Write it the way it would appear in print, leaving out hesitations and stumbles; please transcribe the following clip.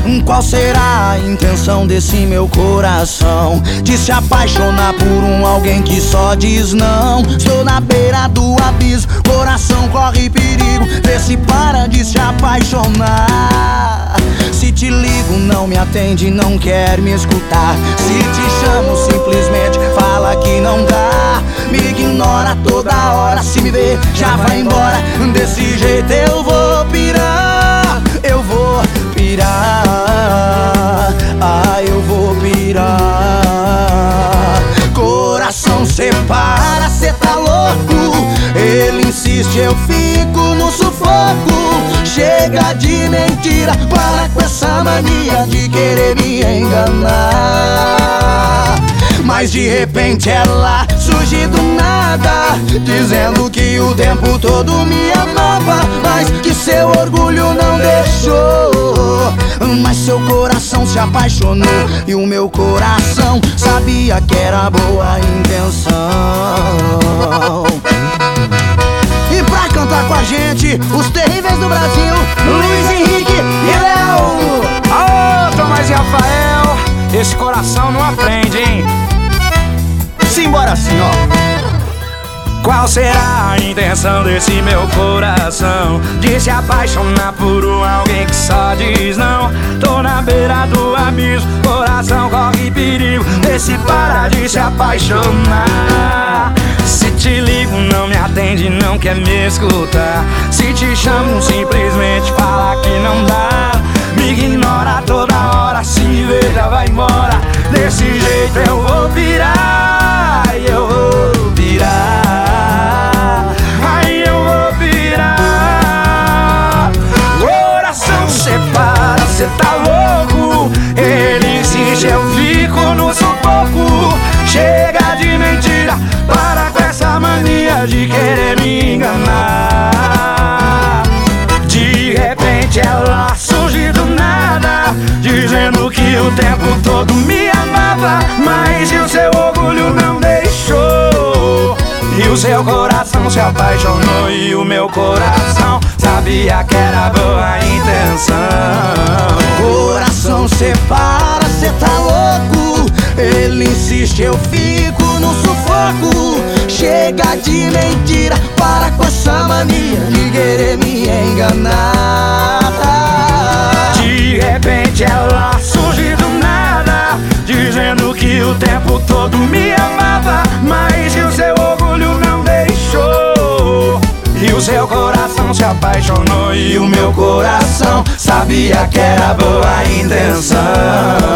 Qual será a intenção desse meu coração de se apaixonar por alguém que só diz não? Estou na beira do abismo, coração corre perigo, vê se para de se apaixonar. Se te ligo não me atende, não quer me escutar. Se te chamo simplesmente fala que não dá. Me ignora toda hora, se me vê já vai embora. Desse jeito eu vou pirar, eu vou pirar. Ah, eu vou pirar. Coração separa, cê tá louco. Ele insiste, eu fico no sufoco. Chega de mentira, para com essa mania de querer me enganar. Mas de repente ela surge do nada, dizendo que o tempo todo me amava, mas que seu orgulho não deixou. Mas seu coração se apaixonou e o meu coração sabia que era boa intenção. E pra cantar com a gente, os terríveis do Brasil, Luiz Henrique e Léo. Alô, Tomás e Rafael, esse coração não aprende, hein? Simbora assim, ó. Qual será a intenção desse meu coração de se apaixonar por alguém que só diz não? Tô na beira do abismo, coração corre perigo, vê se para de se apaixonar. Se te ligo não me atende, não quer me escutar. Se te chamo simplesmente fala que não dá. Me ignora toda hora, se me vê já vai embora. Desse jeito eu vou pirar, eu vou pirar. Aí eu vou pirar. Coração separa, cê tá louco. Ele insiste, eu fico no sufoco. Chega de mentira, para com essa mania de querer me enganar. De repente ela surge do nada, dizendo que o tempo todo me amava, mas o seu orgulho não deixou. E o seu coração se apaixonou e o meu coração sabia que era boa intenção. Coração separa, cê tá louco. Ele insiste, eu fico no sufoco. Chega de mentira, para com essa mania de querer me enganar. De repente ela surge do nada, dizendo que o tempo todo me amava, mas o seu orgulho não deixou. E o seu coração se apaixonou e o meu coração sabia que era boa intenção.